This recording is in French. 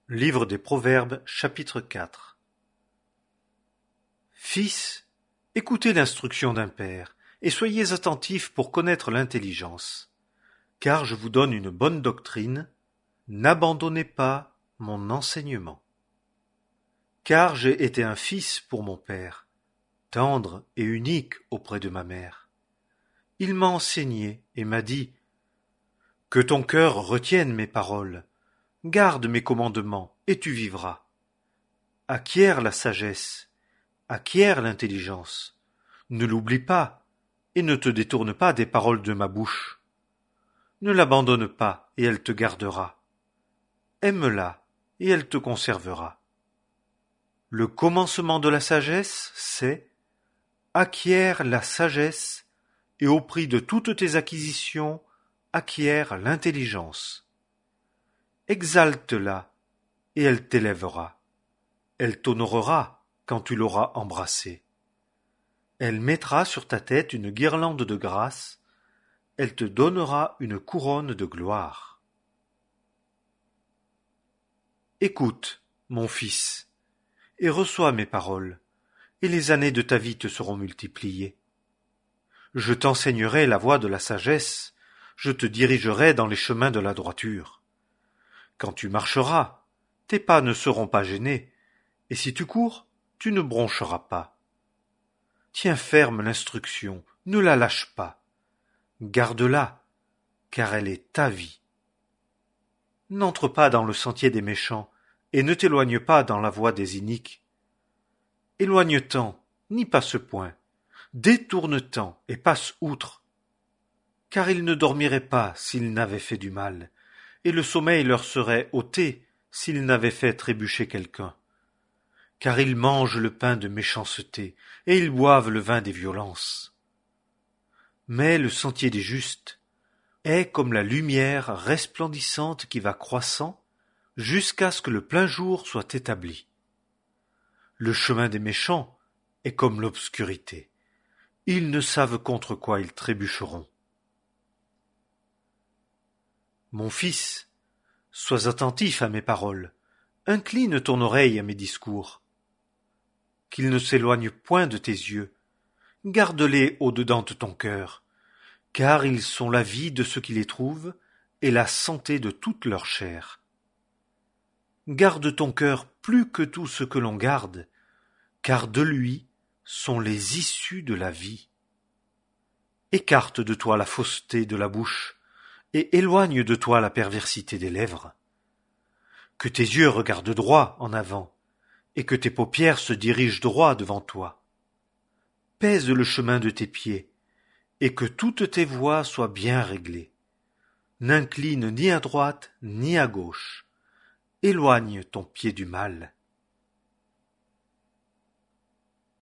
Livre des Proverbes, chapitre 4. Fils, écoutez l'instruction d'un père, et soyez attentifs pour connaître l'intelligence. Car je vous donne une bonne doctrine, n'abandonnez pas mon enseignement. Car j'ai été un fils pour mon père, tendre et unique auprès de ma mère. Il m'a enseigné et m'a dit « Que ton cœur retienne mes paroles, garde mes commandements, et tu vivras. Acquiert la sagesse, acquiert l'intelligence. Ne l'oublie pas, et ne te détourne pas des paroles de ma bouche. Ne l'abandonne pas, et elle te gardera. Aime-la, et elle te conservera. Le commencement de la sagesse, c'est acquiert la sagesse, et au prix de toutes tes acquisitions, acquiert l'intelligence. Exalte-la, et elle t'élèvera. Elle t'honorera quand tu l'auras embrassée. Elle mettra sur ta tête une guirlande de grâce, elle te donnera une couronne de gloire. Écoute, mon fils, et reçois mes paroles, et les années de ta vie te seront multipliées. Je t'enseignerai la voie de la sagesse, je te dirigerai dans les chemins de la droiture. Quand tu marcheras, tes pas ne seront pas gênés, et si tu cours, tu ne broncheras pas. Tiens ferme l'instruction, ne la lâche pas. Garde-la, car elle est ta vie. N'entre pas dans le sentier des méchants, et ne t'éloigne pas dans la voie des iniques. Éloigne-t'en, n'y passe point. Détourne-t'en et passe outre. Car ils ne dormiraient pas s'ils n'avaient fait du mal, et le sommeil leur serait ôté s'ils n'avaient fait trébucher quelqu'un. Car ils mangent le pain de méchanceté, et ils boivent le vin des violences. Mais le sentier des justes est comme la lumière resplendissante qui va croissant jusqu'à ce que le plein jour soit établi. Le chemin des méchants est comme l'obscurité. Ils ne savent contre quoi ils trébucheront. Mon fils, sois attentif à mes paroles, incline ton oreille à mes discours. Qu'ils ne s'éloignent point de tes yeux, garde-les au-dedans de ton cœur, car ils sont la vie de ceux qui les trouvent et la santé de toute leur chair. Garde ton cœur plus que tout ce que l'on garde, car de lui sont les issues de la vie. Écarte de toi la fausseté de la bouche, et éloigne de toi la perversité des lèvres. Que tes yeux regardent droit en avant, et que tes paupières se dirigent droit devant toi. Pèse le chemin de tes pieds, et que toutes tes voies soient bien réglées. N'incline ni à droite ni à gauche. Éloigne ton pied du mal.